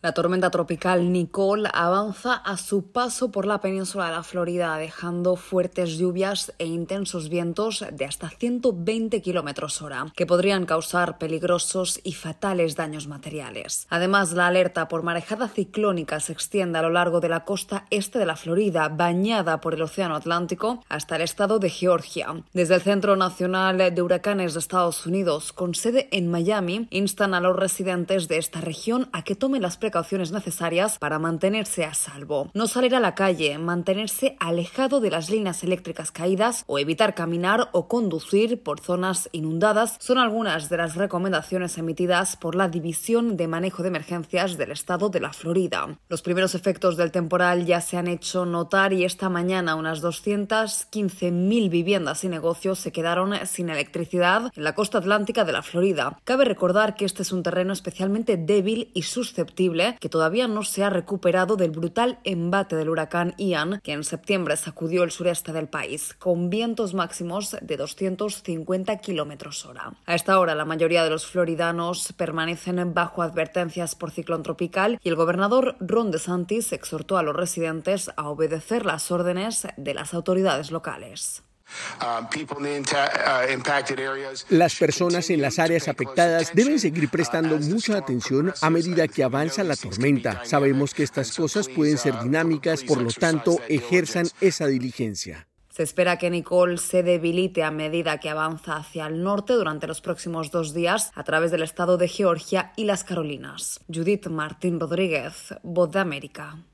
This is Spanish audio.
La tormenta tropical Nicole avanza a su paso por la península de la Florida, dejando fuertes lluvias e intensos vientos de hasta 120 km/h, que podrían causar peligrosos y fatales daños materiales. Además, la alerta por marejada ciclónica se extiende a lo largo de la costa este de la Florida, bañada por el Océano Atlántico, hasta el estado de Georgia. Desde el Centro Nacional de Huracanes de Estados Unidos, con sede en Miami, instan a los residentes de esta región a que tomen las precauciones necesarias para mantenerse a salvo. No salir a la calle, mantenerse alejado de las líneas eléctricas caídas o evitar caminar o conducir por zonas inundadas son algunas de las recomendaciones emitidas por la División de Manejo de Emergencias del estado de la Florida. Los primeros efectos del temporal ya se han hecho notar y esta mañana unas 215.000 viviendas y negocios se quedaron sin electricidad en la costa atlántica de la Florida. Cabe recordar que este es un terreno especialmente débil y susceptible que todavía no se ha recuperado del brutal embate del huracán Ian, que en septiembre sacudió el sureste del país, con vientos máximos de 250 km/h. A esta hora, la mayoría de los floridanos permanecen bajo advertencias por ciclón tropical y el gobernador Ron DeSantis exhortó a los residentes a obedecer las órdenes de las autoridades locales. Las personas en las áreas afectadas deben seguir prestando mucha atención a medida que avanza la tormenta. Sabemos que estas cosas pueden ser dinámicas, por lo tanto, ejerzan esa diligencia. Se espera que Nicole se debilite a medida que avanza hacia el norte durante los próximos 2 días a través del estado de Georgia y las Carolinas. Judith Martín Rodríguez, Voz de América.